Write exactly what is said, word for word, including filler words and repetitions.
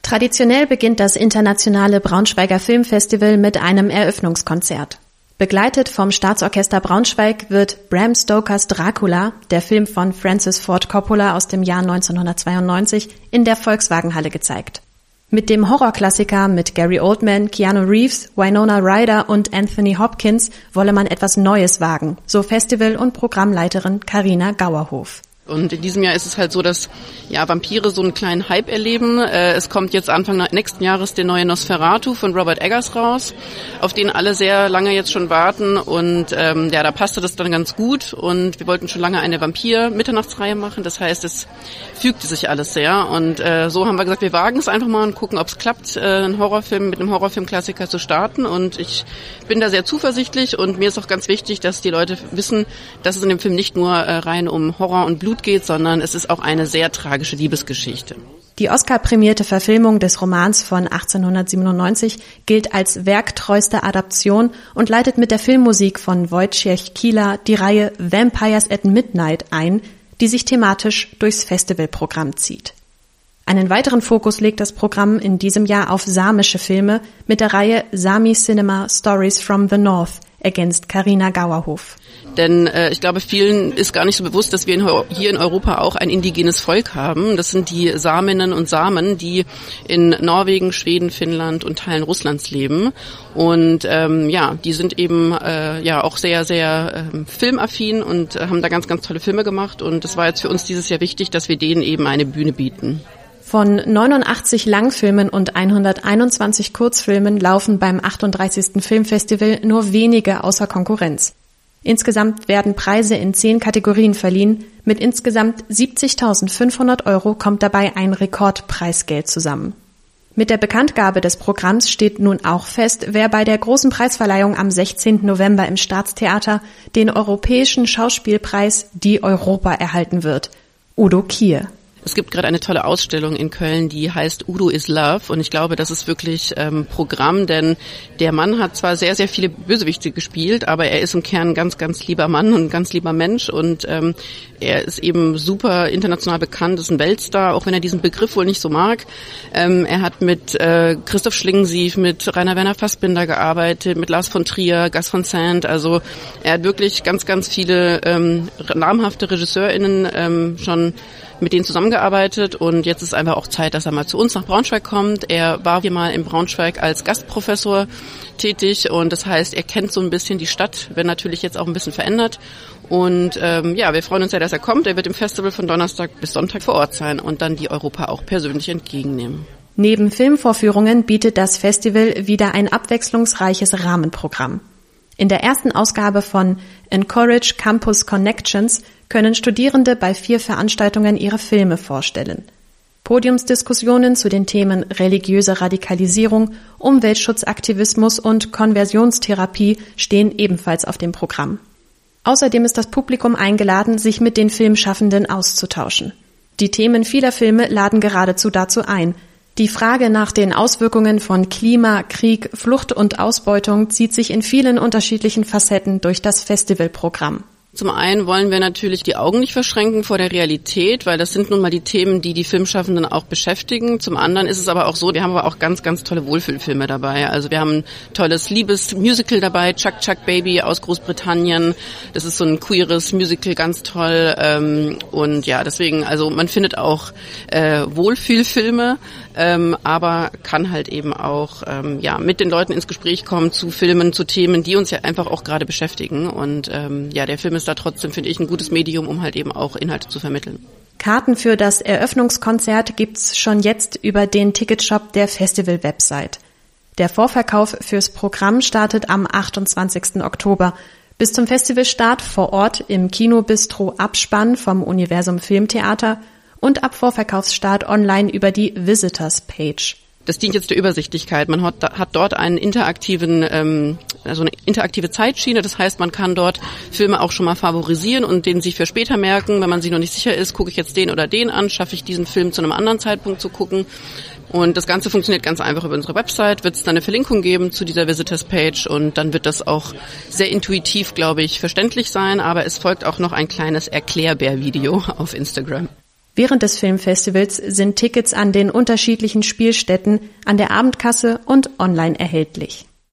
Traditionell beginnt das internationale Braunschweiger Filmfestival mit einem Eröffnungskonzert. Begleitet vom Staatsorchester Braunschweig wird Bram Stokers Dracula, der Film von Francis Ford Coppola aus dem Jahr neunzehnhundertzweiundneunzig, in der Volkswagenhalle gezeigt. Mit dem Horrorklassiker mit Gary Oldman, Keanu Reeves, Winona Ryder und Anthony Hopkins wolle man etwas Neues wagen, so Festival- und Programmleiterin Carina Gauerhof. Und in diesem Jahr ist es halt so, dass ja Vampire so einen kleinen Hype erleben. Äh, es kommt jetzt Anfang nächsten Jahres der neue Nosferatu von Robert Eggers raus, auf den alle sehr lange jetzt schon warten. Und ähm, ja, da passte das dann ganz gut. Und wir wollten schon lange eine Vampir-Mitternachtsreihe machen. Das heißt, es fügte sich alles sehr. Und äh, so haben wir gesagt, wir wagen es einfach mal und gucken, ob es klappt, äh, einen Horrorfilm mit einem Horrorfilmklassiker zu starten. Und ich bin da sehr zuversichtlich. Und mir ist auch ganz wichtig, dass die Leute wissen, dass es in dem Film nicht nur äh, rein um Horror und Blut geht, sondern es ist auch eine sehr tragische Liebesgeschichte. Die Oscar-prämierte Verfilmung des Romans von achtzehnhundertsiebenundneunzig gilt als werktreuste Adaption und leitet mit der Filmmusik von Wojciech Kieler die Reihe Vampires at Midnight ein, die sich thematisch durchs Festivalprogramm zieht. Einen weiteren Fokus legt das Programm in diesem Jahr auf samische Filme mit der Reihe Sami Cinema Stories from the North, ergänzt Carina Gauerhof. Denn äh, ich glaube, vielen ist gar nicht so bewusst, dass wir in, hier in Europa auch ein indigenes Volk haben. Das sind die Saminnen und Samen, die in Norwegen, Schweden, Finnland und Teilen Russlands leben. Und ähm, ja, die sind eben äh, ja auch sehr, sehr äh, filmaffin und äh, haben da ganz, ganz tolle Filme gemacht. Und das war jetzt für uns dieses Jahr wichtig, dass wir denen eben eine Bühne bieten. Von neunundachtzig Langfilmen und hunderteinundzwanzig Kurzfilmen laufen beim achtunddreißigsten Filmfestival nur wenige außer Konkurrenz. Insgesamt werden Preise in zehn Kategorien verliehen. Mit insgesamt siebzigtausendfünfhundert Euro kommt dabei ein Rekordpreisgeld zusammen. Mit der Bekanntgabe des Programms steht nun auch fest, wer bei der großen Preisverleihung am sechzehnten November im Staatstheater den Europäischen Schauspielpreis Die Europa erhalten wird. Udo Kier. Es gibt gerade eine tolle Ausstellung in Köln, die heißt Udo is Love, und ich glaube, das ist wirklich ähm, Programm, denn der Mann hat zwar sehr, sehr viele Bösewichte gespielt, aber er ist im Kern ein ganz, ganz lieber Mann und ein ganz lieber Mensch, und ähm, er ist eben super international bekannt, ist ein Weltstar, auch wenn er diesen Begriff wohl nicht so mag. Ähm, er hat mit äh, Christoph Schlingensief, mit Rainer Werner Fassbinder gearbeitet, mit Lars von Trier, Gus von Sant, also er hat wirklich ganz, ganz viele ähm, namhafte RegisseurInnen ähm, schon mit denen zusammengearbeitet, und jetzt ist einfach auch Zeit, dass er mal zu uns nach Braunschweig kommt. Er war hier mal in Braunschweig als Gastprofessor tätig, und das heißt, er kennt so ein bisschen die Stadt, wird natürlich jetzt auch ein bisschen verändert, und ähm, ja, wir freuen uns sehr, dass er kommt. Er wird im Festival von Donnerstag bis Sonntag vor Ort sein und dann die Europa auch persönlich entgegennehmen. Neben Filmvorführungen bietet das Festival wieder ein abwechslungsreiches Rahmenprogramm. In der ersten Ausgabe von Encourage Campus Connections können Studierende bei vier Veranstaltungen ihre Filme vorstellen. Podiumsdiskussionen zu den Themen religiöse Radikalisierung, Umweltschutzaktivismus und Konversionstherapie stehen ebenfalls auf dem Programm. Außerdem ist das Publikum eingeladen, sich mit den Filmschaffenden auszutauschen. Die Themen vieler Filme laden geradezu dazu ein. Die Frage nach den Auswirkungen von Klima, Krieg, Flucht und Ausbeutung zieht sich in vielen unterschiedlichen Facetten durch das Festivalprogramm. Zum einen wollen wir natürlich die Augen nicht verschränken vor der Realität, weil das sind nun mal die Themen, die die Filmschaffenden auch beschäftigen. Zum anderen ist es aber auch so, wir haben aber auch ganz, ganz tolle Wohlfühlfilme dabei. Also wir haben ein tolles Liebesmusical dabei, Chuck Chuck Baby aus Großbritannien. Das ist so ein queeres Musical, ganz toll. Und ja, deswegen, also man findet auch äh, Wohlfühlfilme, ähm, aber kann halt eben auch ähm, ja mit den Leuten ins Gespräch kommen zu Filmen, zu Themen, die uns ja einfach auch gerade beschäftigen. Und ähm, ja, der Film ist da trotzdem, finde ich, ein gutes Medium, um halt eben auch Inhalte zu vermitteln. Karten für das Eröffnungskonzert gibt's schon jetzt über den Ticketshop der Festival-Website. Der Vorverkauf fürs Programm startet am achtundzwanzigsten Oktober. Bis zum Festivalstart vor Ort im Kinobistro Abspann vom Universum Filmtheater und ab Vorverkaufsstart online über die Visitors Page. Das dient jetzt der Übersichtlichkeit. Man hat, hat dort einen interaktiven, ähm, also eine interaktive Zeitschiene. Das heißt, man kann dort Filme auch schon mal favorisieren und den sich für später merken. Wenn man sich noch nicht sicher ist, gucke ich jetzt den oder den an, schaffe ich diesen Film zu einem anderen Zeitpunkt zu gucken. Und das Ganze funktioniert ganz einfach über unsere Website. Wird es dann eine Verlinkung geben zu dieser Visitors Page, und dann wird das auch sehr intuitiv, glaube ich, verständlich sein. Aber es folgt auch noch ein kleines Erklärbär-Video auf Instagram. Während des Filmfestivals sind Tickets an den unterschiedlichen Spielstätten, an der Abendkasse und online erhältlich.